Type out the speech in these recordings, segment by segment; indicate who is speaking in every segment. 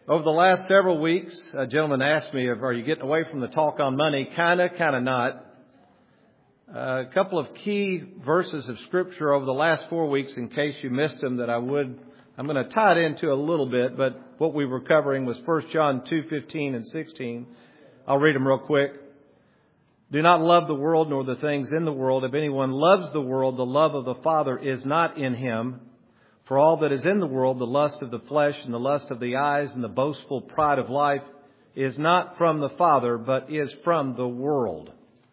Speaker 1: Over the last several weeks, a gentleman asked me, are you getting away from the talk on money? Kinda not. A couple of key verses of Scripture over the last 4 weeks, in case you missed them, that I'm going to tie it into a little bit, but what we were covering was 1 John 2:15 and 16. I'll read them real quick. Do not love the world nor the things in the world. If anyone loves the world, the love of the Father is not in him. For all that is in the world, the lust of the flesh and the lust of the eyes and the boastful pride of life is not from the Father, but is from the world.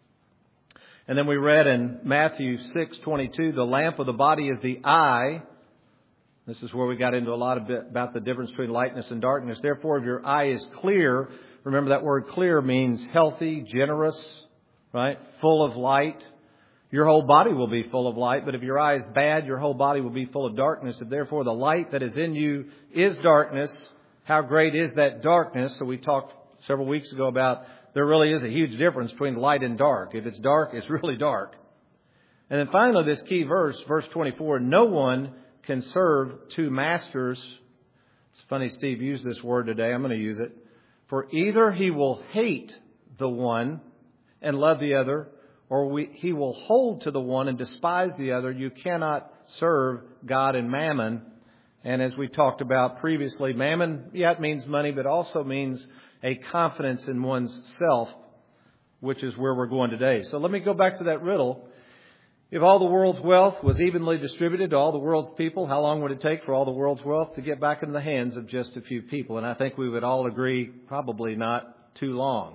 Speaker 1: And then we read in Matthew 6:22, the lamp of the body is the eye. This is where we got into a lot about the difference between lightness and darkness. Therefore, if your eye is clear, remember that word clear means healthy, generous, right? Full of light. Your whole body will be full of light, but if your eye is bad, your whole body will be full of darkness. If therefore the light that is in you is darkness, how great is that darkness? So we talked several weeks ago about there really is a huge difference between light and dark. If it's dark, it's really dark. And then finally, this key verse, verse 24, no one can serve two masters. It's funny Steve used this word today. I'm going to use it. For either he will hate the one and love the other, or he will hold to the one and despise the other. You cannot serve God and mammon. And as we talked about previously, mammon, it means money, but also means a confidence in one's self, which is where we're going today. So let me go back to that riddle. If all the world's wealth was evenly distributed to all the world's people, how long would it take for all the world's wealth to get back in the hands of just a few people? And I think we would all agree probably not too long.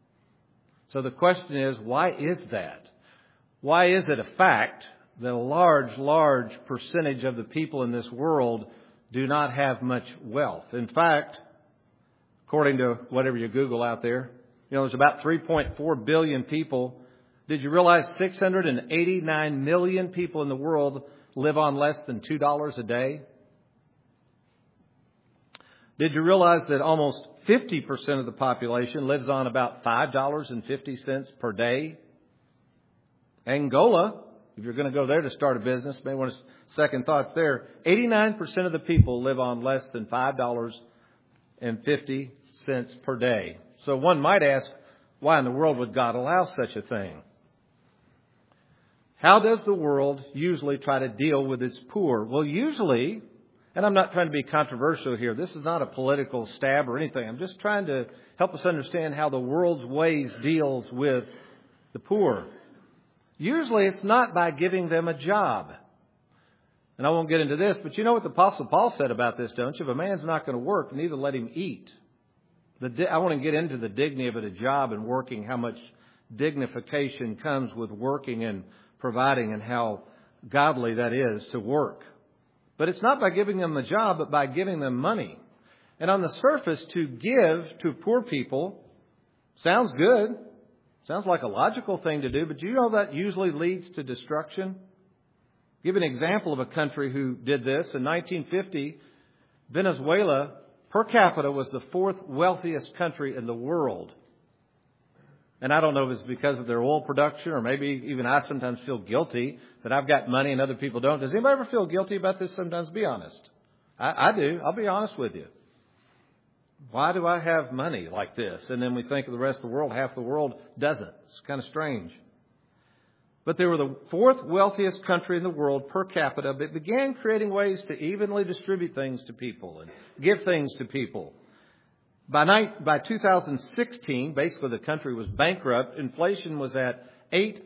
Speaker 1: So the question is, why is that? Why is it a fact that a large percentage of the people in this world do not have much wealth? In fact, according to whatever you Google out there, there's about 3.4 billion people. Did you realize 689 million people in the world live on less than $2 a day? Did you realize that almost 50% of the population lives on about $5.50 per day? Angola, if you're going to go there to start a business, may want to second thoughts there. 89% of the people live on less than $5.50 per day. So one might ask, why in the world would God allow such a thing? How does the world usually try to deal with its poor? Well, usually, and I'm not trying to be controversial here. This is not a political stab or anything. I'm just trying to help us understand how the world's ways deals with the poor. Usually it's not by giving them a job. And I won't get into this, but you know what the Apostle Paul said about this, don't you? If a man's not going to work, neither let him eat. I want to get into the dignity of it, a job and working, how much dignification comes with working and providing and how godly that is to work. But it's not by giving them a job, but by giving them money. And on the surface, to give to poor people sounds good. Sounds like a logical thing to do, but do you know that usually leads to destruction? Give an example of a country who did this. In 1950, Venezuela, per capita, was the fourth wealthiest country in the world. And I don't know if it's because of their oil production, or maybe even I sometimes feel guilty that I've got money and other people don't. Does anybody ever feel guilty about this sometimes? Be honest. I do. I'll be honest with you. Why do I have money like this? And then we think of the rest of the world. Half the world doesn't. It's kind of strange. But they were the fourth wealthiest country in the world per capita, but began creating ways to evenly distribute things to people and give things to people. By 2016, basically the country was bankrupt. Inflation was at 800%.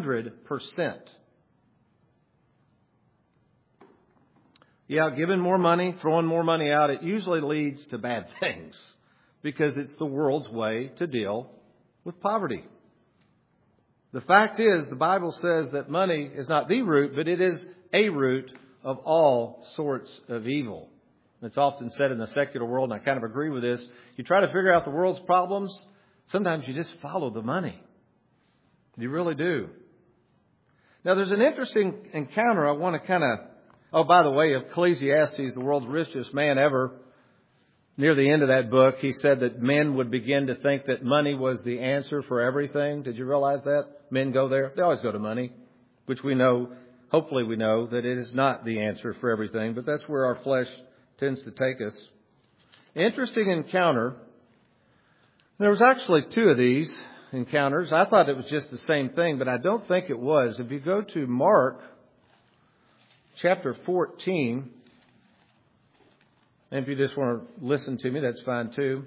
Speaker 1: Yeah, giving more money, throwing more money out, it usually leads to bad things because it's the world's way to deal with poverty. The fact is, the Bible says that money is not the root, but it is a root of all sorts of evil. It's often said in the secular world, and I kind of agree with this, you try to figure out the world's problems, sometimes you just follow the money. You really do. Now, there's an interesting encounter I want to by the way, Ecclesiastes, the world's richest man ever, near the end of that book, he said that men would begin to think that money was the answer for everything. Did you realize that? Men go there. They always go to money, which we know, hopefully we know, that it is not the answer for everything, but that's where our flesh tends to take us. Interesting encounter. There was actually two of these encounters. I thought it was just the same thing, but I don't think it was. If you go to Mark chapter 14, and if you just want to listen to me, that's fine too.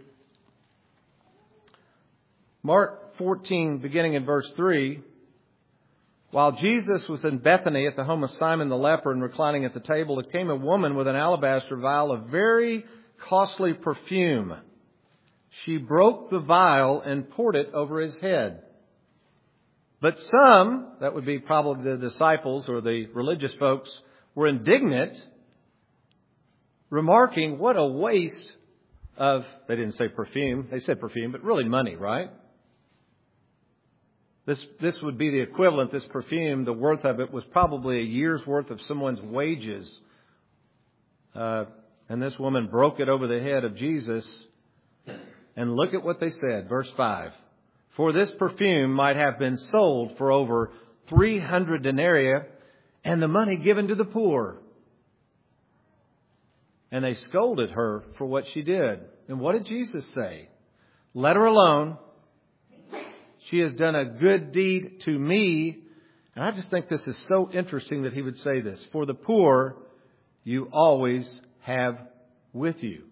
Speaker 1: Mark 14, beginning in verse 3. While Jesus was in Bethany at the home of Simon the leper and reclining at the table, there came a woman with an alabaster vial of very costly perfume. She broke the vial and poured it over his head. But some, that would be probably the disciples or the religious folks, were indignant, remarking, what a waste of, they didn't say perfume, they said perfume, but really money, right? This would be the equivalent, this perfume, the worth of it was probably a year's worth of someone's wages. And this woman broke it over the head of Jesus. And look at what they said, verse 5. For this perfume might have been sold for over 300 denarii and the money given to the poor. And they scolded her for what she did. And what did Jesus say? Let her alone. She has done a good deed to me. And I just think this is so interesting that he would say this. For the poor, you always have with you.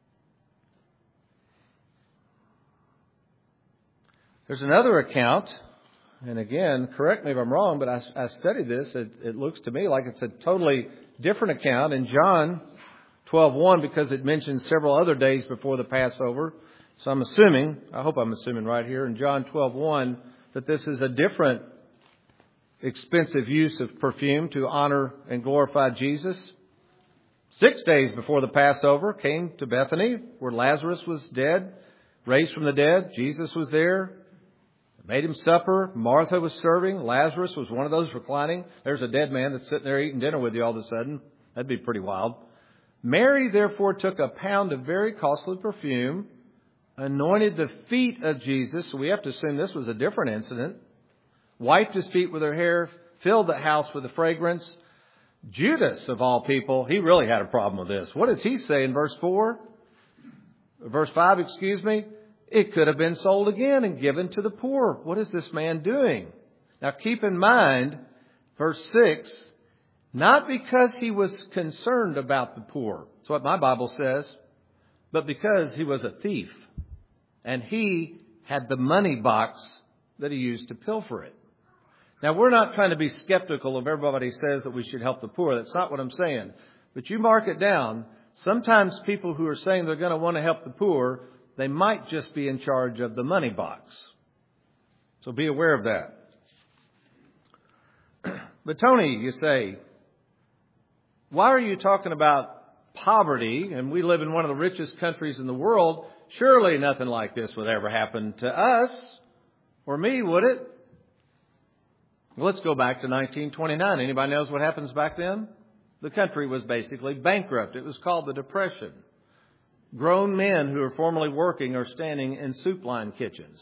Speaker 1: There's another account, and again, correct me if I'm wrong, but I studied this. It looks to me like it's a totally different account in John 12:1 because it mentions several other days before the Passover. So I'm assuming, I hope I'm assuming right here in John 12:1 that this is a different expensive use of perfume to honor and glorify Jesus. 6 days before the Passover, came to Bethany where Lazarus was dead, raised from the dead. Jesus was there. Made him supper. Martha was serving. Lazarus was one of those reclining. There's a dead man that's sitting there eating dinner with you all of a sudden. That'd be pretty wild. Mary therefore took a pound of very costly perfume, anointed the feet of Jesus. So we have to assume this was a different incident. Wiped his feet with her hair, filled the house with the fragrance. Judas, of all people, he really had a problem with this. What does he say in verse 4? Verse 5, excuse me. It could have been sold again and given to the poor. What is this man doing? Now keep in mind, verse 6, not because he was concerned about the poor. That's what my Bible says. But because he was a thief. And he had the money box that he used to pilfer it. Now we're not trying to be skeptical of everybody says that we should help the poor. That's not what I'm saying. But you mark it down. Sometimes people who are saying they're going to want to help the poor, they might just be in charge of the money box. So be aware of that. But Tony, you say, why are you talking about poverty? And we live in one of the richest countries in the world. Surely nothing like this would ever happen to us or me, would it? Well, let's go back to 1929. Anybody knows what happens back then? The country was basically bankrupt. It was called the Depression. Grown men who are formerly working are standing in soup line kitchens.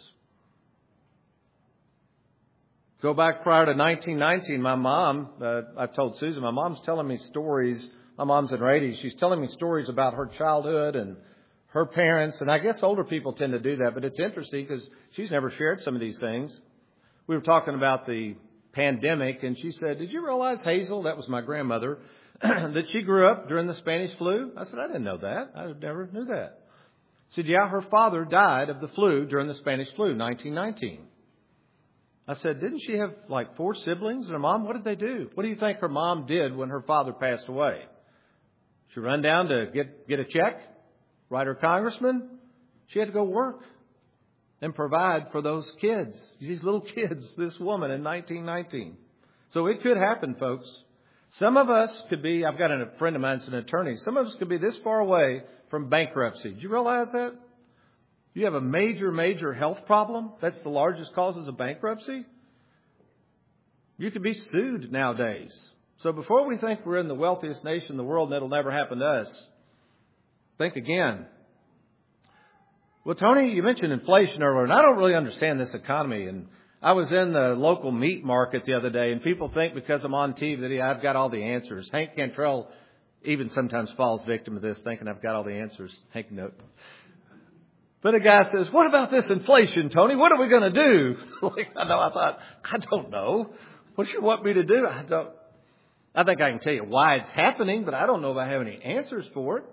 Speaker 1: Go back prior to 1919, my mom, I've told Susan, my mom's telling me stories. My mom's in her 80s. She's telling me stories about her childhood and her parents. And I guess older people tend to do that. But it's interesting because she's never shared some of these things. We were talking about the pandemic, and she said, did you realize, Hazel, that was my grandmother, that she grew up during the Spanish flu? I said, I didn't know that. I never knew that. She said, yeah, her father died of the flu during the Spanish flu, 1919. I said, didn't she have like 4 siblings and a mom? What did they do? What do you think her mom did when her father passed away? She run down to get a check, write her congressman. She had to go work and provide for those kids, these little kids, this woman in 1919. So it could happen, folks. Some of us could be, I've got a friend of mine that's an attorney. Some of us could be this far away from bankruptcy. Do you realize that? You have a major, major health problem. That's the largest causes of bankruptcy. You could be sued nowadays. So before we think we're in the wealthiest nation in the world and it'll never happen to us, think again. Well, Tony, you mentioned inflation earlier, and I don't really understand this economy. And I was in the local meat market the other day, and people think because I'm on TV that I've got all the answers. Hank Cantrell even sometimes falls victim to this, thinking I've got all the answers. Take note. But a guy says, what about this inflation, Tony? What are we going to do? I thought, I don't know. What do you want me to do? I think I can tell you why it's happening, but I don't know if I have any answers for it.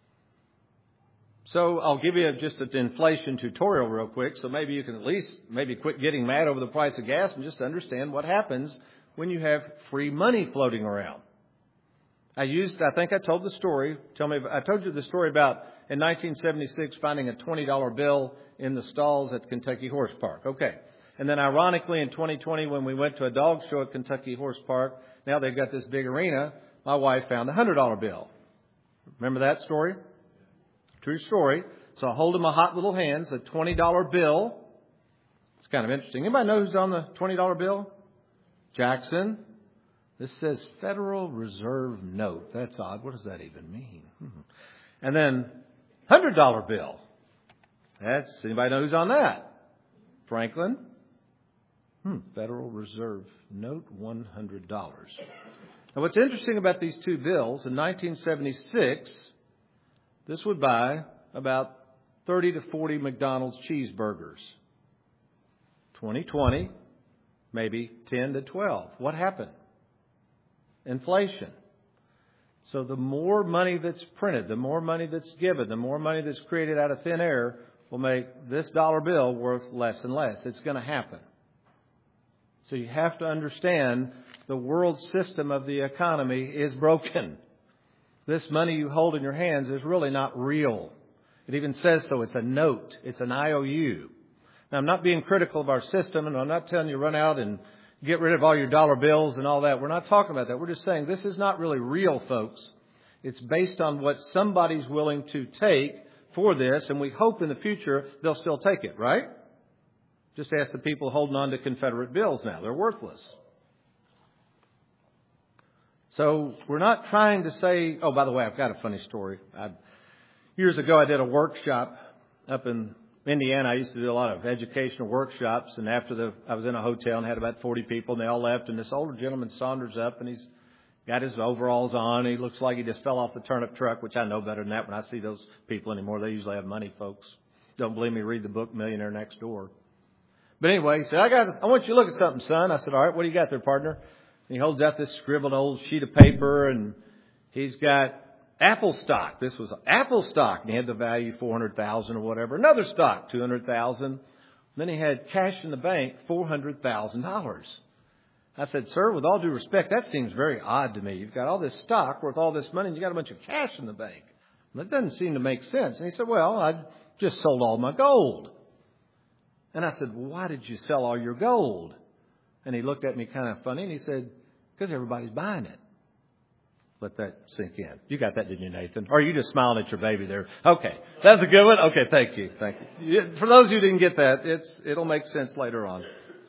Speaker 1: So I'll give you just an inflation tutorial real quick, so maybe you can at least quit getting mad over the price of gas and just understand what happens when you have free money floating around. I think I told the story. I told you the story about in 1976 finding a $20 bill in the stalls at Kentucky Horse Park. Okay. And then ironically in 2020 when we went to a dog show at Kentucky Horse Park, now they've got this big arena, my wife found a $100 bill. Remember that story? True story. So I hold in my hot little hands a $20 bill. It's kind of interesting. Anybody know who's on the $20 bill? Jackson. This says Federal Reserve Note. That's odd. What does that even mean? And then $100 bill. Anybody know who's on that? Franklin. Federal Reserve Note, $100. Now what's interesting about these two bills, in 1976, this would buy about 30 to 40 McDonald's cheeseburgers. 2020, maybe 10 to 12. What happened? Inflation. So the more money that's printed, the more money that's given, the more money that's created out of thin air will make this dollar bill worth less and less. It's going to happen. So you have to understand the world system of the economy is broken. This money you hold in your hands is really not real. It even says so. It's a note. It's an IOU. Now, I'm not being critical of our system, and I'm not telling you run out and get rid of all your dollar bills and all that. We're not talking about that. We're just saying this is not really real, folks. It's based on what somebody's willing to take for this, and we hope in the future they'll still take it, right? Just ask the people holding on to Confederate bills now. They're worthless. So we're not trying to say, oh, by the way, I've got a funny story. Years ago, I did a workshop up in Indiana. I used to do a lot of educational workshops. And after I was in a hotel and had about 40 people, and they all left. And this older gentleman saunters up, and he's got his overalls on. He looks like he just fell off the turnip truck, which I know better than that when I see those people anymore. They usually have money, folks. Don't believe me, read the book Millionaire Next Door. But anyway, he said, I want you to look at something, son. I said, all right, what do you got there, partner? And he holds out this scribbled old sheet of paper, and he's got Apple stock. This was Apple stock, and he had the value $400,000 or whatever. Another stock, $200,000. Then he had cash in the bank, $400,000. I said, sir, with all due respect, that seems very odd to me. You've got all this stock worth all this money, and you got a bunch of cash in the bank. That doesn't seem to make sense. And he said, well, I just sold all my gold. And I said, well, why did you sell all your gold? And he looked at me kind of funny, and he said, because everybody's buying it. Let that sink in. You got that, didn't you, Nathan? Or are you just smiling at your baby there? Okay. That's a good one. Okay, thank you. Thank you. For those who didn't get that, it'll make sense later on.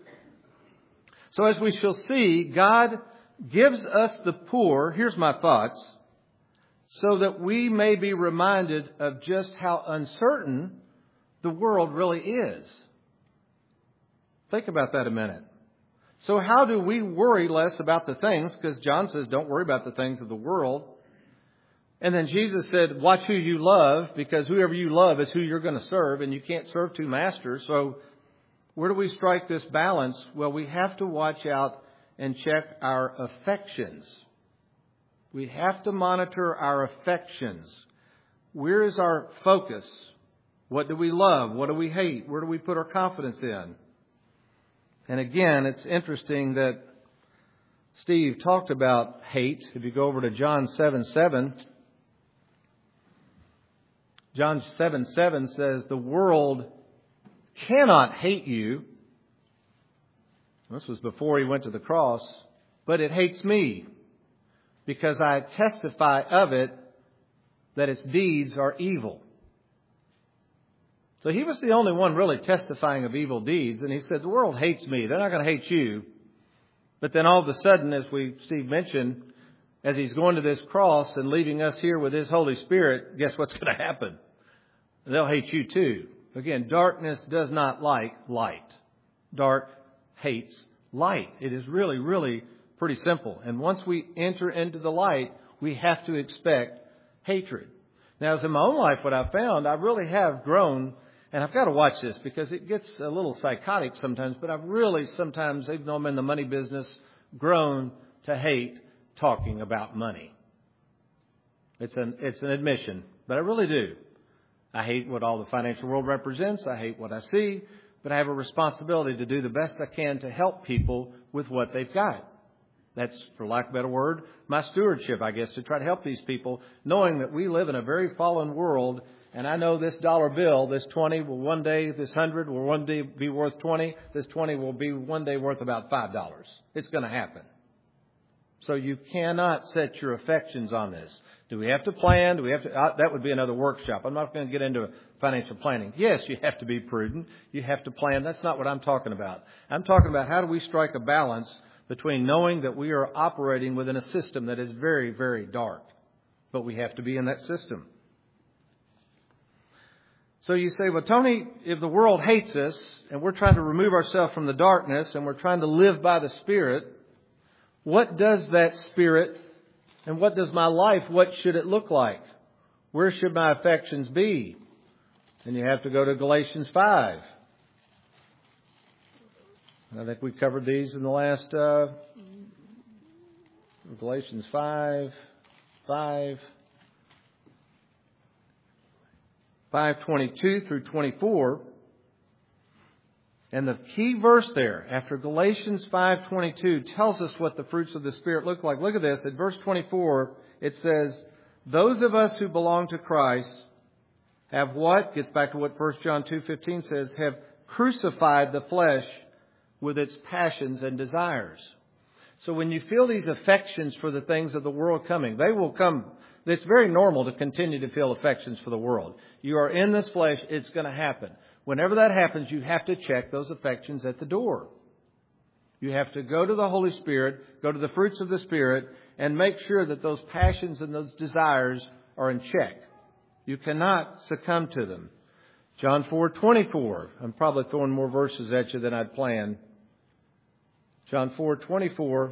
Speaker 1: So as we shall see, God gives us the poor, here's my thoughts, so that we may be reminded of just how uncertain the world really is. Think about that a minute. So how do we worry less about the things? Because John says, don't worry about the things of the world. And then Jesus said, watch who you love, because whoever you love is who you're going to serve, and you can't serve two masters. So where do we strike this balance? Well, we have to watch out and check our affections. We have to monitor our affections. Where is our focus? What do we love? What do we hate? Where do we put our confidence in? And again, it's interesting that Steve talked about hate. If you go over to John 7:7, John 7:7 says, the world cannot hate you. This was before he went to the cross. But it hates me because I testify of it that its deeds are evil. So he was the only one really testifying of evil deeds. And he said, the world hates me. They're not going to hate you. But then all of a sudden, as Steve mentioned, as he's going to this cross and leaving us here with his Holy Spirit, guess what's going to happen? They'll hate you too. Again, darkness does not like light. Dark hates light. It is really, really pretty simple. And once we enter into the light, we have to expect hatred. Now, as in my own life, what I've found, I really have grown, and I've got to watch this because it gets a little psychotic sometimes, but I've really sometimes, even though I'm in the money business, grown to hate talking about money. It's an admission, but I really do. I hate what all the financial world represents. I hate what I see, but I have a responsibility to do the best I can to help people with what they've got. That's, for lack of a better word, my stewardship, I guess, to try to help these people, knowing that we live in a very fallen world. And I know this dollar bill, this 20 will one day, this 100 will one day be worth 20. This 20 will be one day worth about $5. It's going to happen. So you cannot set your affections on this. Do we have to plan? Do we have to? That would be another workshop. I'm not going to get into financial planning. Yes, you have to be prudent. You have to plan. That's not what I'm talking about. I'm talking about how do we strike a balance between knowing that we are operating within a system that is very, very dark. But we have to be in that system. So you say, well, Tony, if the world hates us and we're trying to remove ourselves from the darkness and we're trying to live by the Spirit, what does that Spirit and what does my life, what should it look like? Where should my affections be? And you have to go to Galatians 5. I think we covered these in the last Galatians 5:22 through 24. And the key verse there, after Galatians 5:22, tells us what the fruits of the Spirit look like. Look at this. At verse 24, it says, those of us who belong to Christ have what? Gets back to what 1 John 2:15 says, have crucified the flesh with its passions and desires. So when you feel these affections for the things of the world coming, they will come. It's very normal to continue to feel affections for the world. You are in this flesh, it's going to happen. Whenever that happens, you have to check those affections at the door. You have to go to the Holy Spirit, go to the fruits of the Spirit, and make sure that those passions and those desires are in check. You cannot succumb to them. John 4:24. I'm probably throwing more verses at you than I'd planned. John 4:24.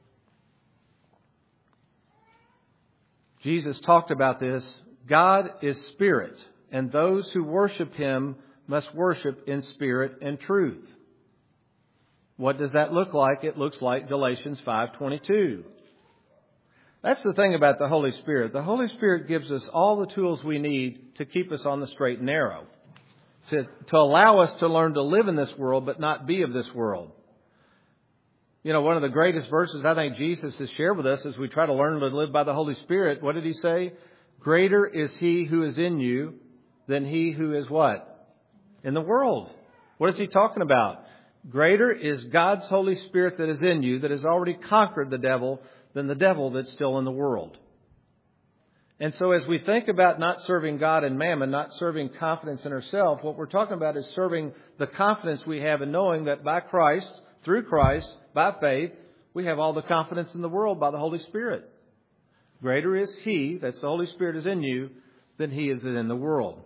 Speaker 1: Jesus talked about this. God is spirit, and those who worship Him must worship in spirit and truth. What does that look like? It looks like Galatians 5:22. That's the thing about the Holy Spirit. The Holy Spirit gives us all the tools we need to keep us on the straight and narrow, to allow us to learn to live in this world but not be of this world. You know, one of the greatest verses I think Jesus has shared with us as we try to learn to live by the Holy Spirit, what did He say? Greater is He who is in you than he who is what? In the world. What is He talking about? Greater is God's Holy Spirit that is in you, that has already conquered the devil, than the devil that's still in the world. And so as we think about not serving God and mammon, not serving confidence in ourselves, what we're talking about is serving the confidence we have in knowing that by Christ, through Christ, by faith, we have all the confidence in the world by the Holy Spirit. Greater is He, that's the Holy Spirit is in you, than he is in the world.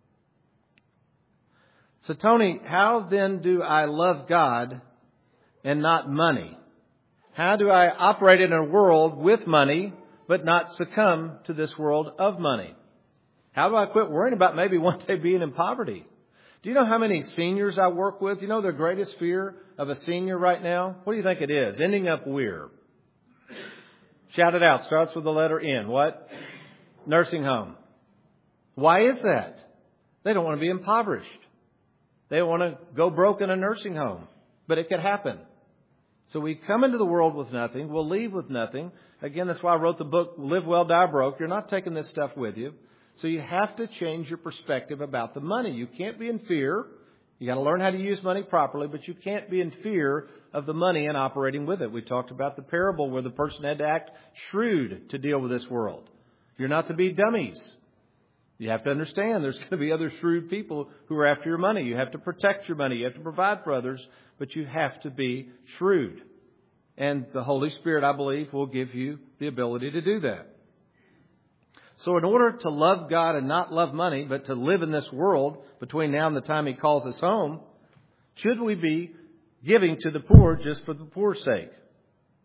Speaker 1: So Tony, how then do I love God and not money? How do I operate in a world with money but not succumb to this world of money? How do I quit worrying about maybe one day being in poverty? Do you know how many seniors I work with? You know their greatest fear of a senior right now? What do you think it is? Ending up where? Shout it out. Starts with the letter N. What? Nursing home. Why is that? They don't want to be impoverished. They don't want to go broke in a nursing home. But it could happen. So we come into the world with nothing. We'll leave with nothing. Again, that's why I wrote the book, Live Well, Die Broke. You're not taking this stuff with you. So you have to change your perspective about the money. You can't be in fear. You got to learn how to use money properly, but you can't be in fear of the money and operating with it. We talked about the parable where the person had to act shrewd to deal with this world. You're not to be dummies. You have to understand there's going to be other shrewd people who are after your money. You have to protect your money. You have to provide for others, but you have to be shrewd. And the Holy Spirit, I believe, will give you the ability to do that. So in order to love God and not love money, but to live in this world between now and the time He calls us home, should we be giving to the poor just for the poor's sake?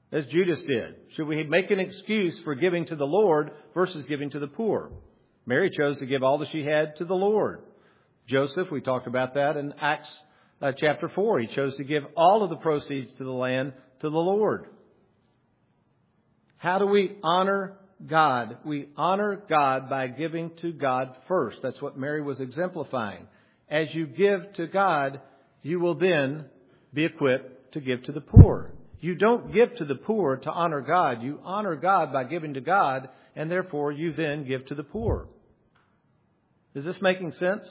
Speaker 1: as Judas did? Should we make an excuse for giving to the Lord versus giving to the poor? Mary chose to give all that she had to the Lord. Joseph, we talked about that in Acts chapter 4. He chose to give all of the proceeds to the land to the Lord. How do we honor God? We honor God by giving to God first. That's what Mary was exemplifying. As you give to God, you will then be equipped to give to the poor. You don't give to the poor to honor God. You honor God by giving to God, and therefore you then give to the poor. Is this making sense?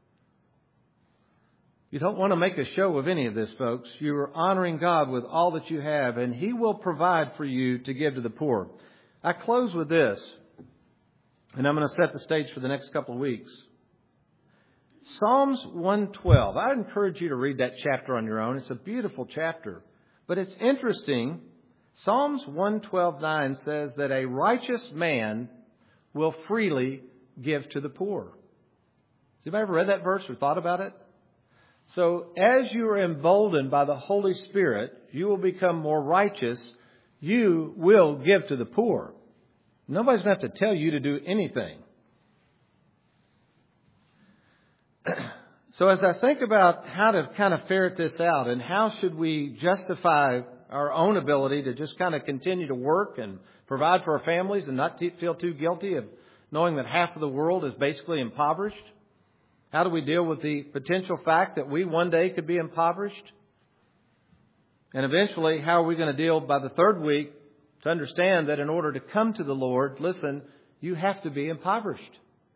Speaker 1: You don't want to make a show of any of this, folks. You are honoring God with all that you have, and He will provide for you to give to the poor. I close with this, and I'm going to set the stage for the next couple of weeks. Psalms 112. I encourage you to read that chapter on your own. It's a beautiful chapter. But it's interesting. Psalms 112:9 says that a righteous man will freely give to the poor. Has anybody ever read that verse or thought about it? So as you are emboldened by the Holy Spirit, you will become more righteous. You will give to the poor. Nobody's going to have to tell you to do anything. So as I think about how to kind of ferret this out and how should we justify our own ability to just kind of continue to work and provide for our families and not feel too guilty of knowing that half of the world is basically impoverished? How do we deal with the potential fact that we one day could be impoverished? And eventually, how are we going to deal by the third week to understand that in order to come to the Lord, listen, you have to be impoverished.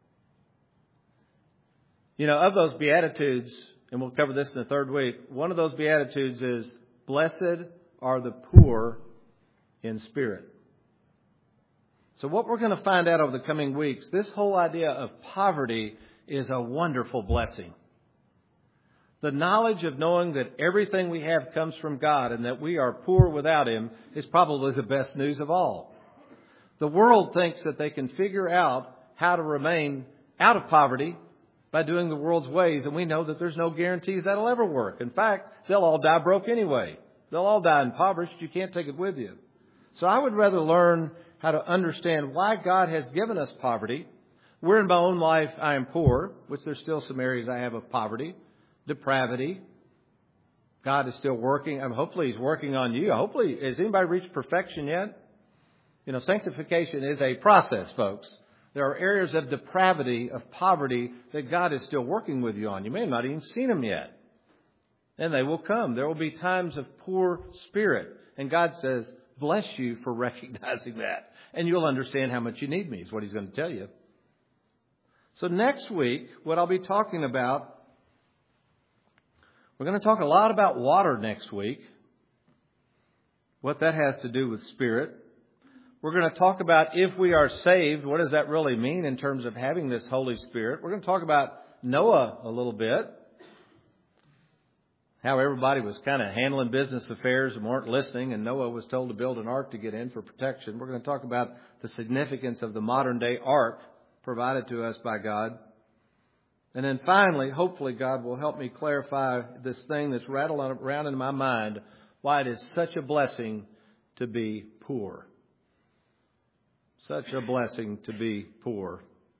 Speaker 1: You know, of those Beatitudes, and we'll cover this in the third week, one of those Beatitudes is, blessed are the poor in spirit. So what we're going to find out over the coming weeks, this whole idea of poverty is a wonderful blessing. The knowledge of knowing that everything we have comes from God and that we are poor without Him is probably the best news of all. The world thinks that they can figure out how to remain out of poverty by doing the world's ways, and we know that there's no guarantees that'll ever work. In fact, they'll all die broke anyway. They'll all die impoverished. You can't take it with you. So I would rather learn how to understand why God has given us poverty. Where in my own life I am poor, which there's still some areas I have of poverty, depravity. God is still working. Hopefully He's working on you. Hopefully, has anybody reached perfection yet? You know, sanctification is a process, folks. There are areas of depravity, of poverty, that God is still working with you on. You may have not even seen them yet. And they will come. There will be times of poor spirit. And God says, bless you for recognizing that. And you'll understand how much you need me, is what He's going to tell you. So next week, what I'll be talking about, we're going to talk a lot about water next week. What that has to do with spirit. We're going to talk about if we are saved, what does that really mean in terms of having this Holy Spirit? We're going to talk about Noah a little bit. How everybody was kind of handling business affairs and weren't listening, and Noah was told to build an ark to get in for protection. We're going to talk about the significance of the modern day ark provided to us by God. And then finally, hopefully God will help me clarify this thing that's rattling around in my mind, why it is such a blessing to be poor. Such a blessing to be poor.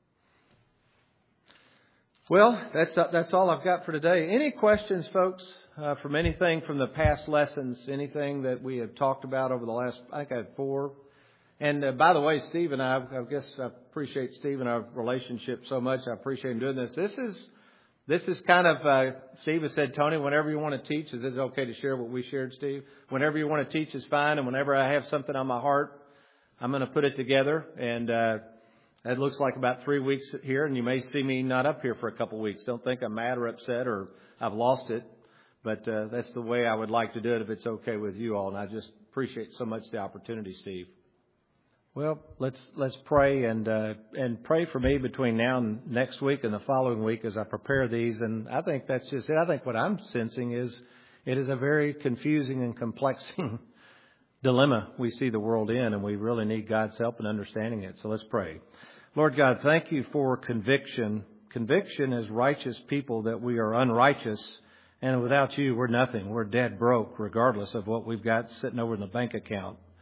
Speaker 1: Well, that's all I've got for today. Any questions, folks, from anything from the past lessons, anything that we have talked about over the last, I think I had 4. And by the way, Steve and I guess I appreciate Steve and our relationship so much. I appreciate him doing this. This is kind of, Steve has said, Tony, whenever you want to teach, is it okay to share what we shared, Steve? Whenever you want to teach is fine. And whenever I have something on my heart, I'm going to put it together. And it looks like about 3 weeks here. And you may see me not up here for a couple of weeks. Don't think I'm mad or upset or I've lost it. But that's the way I would like to do it if it's okay with you all. And I just appreciate so much the opportunity, Steve. Well, let's pray and pray for me between now and next week and the following week as I prepare these. And I think that's just it. I think what I'm sensing is it is a very confusing and complexing dilemma we see the world in, and we really need God's help in understanding it. So let's pray. Lord God, thank you for conviction. Conviction as righteous people that we are unrighteous, and without you, we're nothing. We're dead broke, regardless of what we've got sitting over in the bank account.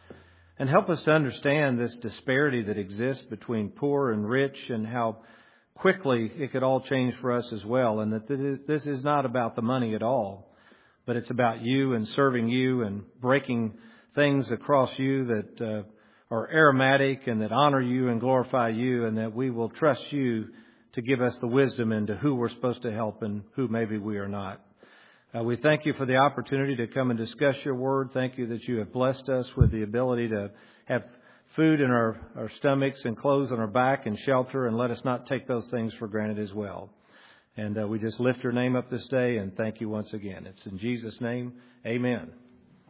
Speaker 1: And help us to understand this disparity that exists between poor and rich, and how quickly it could all change for us as well. And that this is not about the money at all, but it's about you and serving you and breaking things across you that are aromatic and that honor you and glorify you, and that we will trust you to give us the wisdom into who we're supposed to help and who maybe we are not. We thank you for the opportunity to come and discuss your word. Thank you that you have blessed us with the ability to have food in our stomachs and clothes on our back and shelter, and let us not take those things for granted as well. And we just lift your name up this day and thank you once again. It's in Jesus' name. Amen.